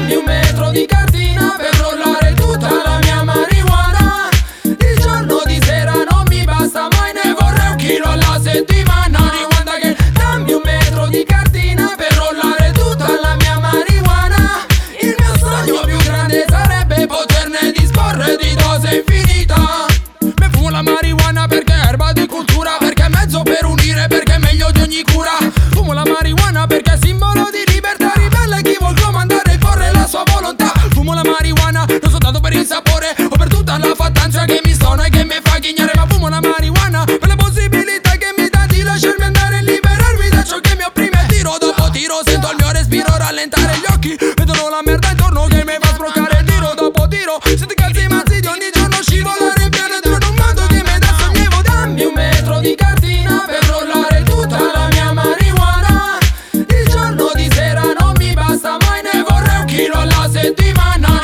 dammi un metro di cartina per rollare tutta la mia marijuana. Il giorno di sera non mi basta mai, ne vorrei un chilo alla settimana. Guarda che dammi un metro di cartina per rollare tutta la mia marijuana. Il mio sogno più grande sarebbe poterne disporre di dose infinita. Me fumo la marijuana perché è erba di cultura, perché è mezzo per unire, perché è meglio di ogni cura. Fumo la marijuana perché è simbolo di libertà, ribelle chi vuol comandare e porre la sua volontà. Fumo la marijuana non soltanto per il sapore o per tutta la fattanza che mi stona e che mi fa ghignare, ma fumo la marijuana per la possibilità che mi dà di lasciarmi andare e liberarmi da ciò che mi opprime. Tiro dopo tiro sento il mio respiro rallentare, gli occhi vedono la merda intorno che mi fa sbroccare. Tiro dopo tiro sento i calzi mazzi di ogni giorno scivolare piano dentro un mondo che mi dà sollievo. Dammi un metro di cartina per rollare tutta la mia marijuana. Il giorno di sera non mi basta mai, ne vorrei un chilo alla settimana.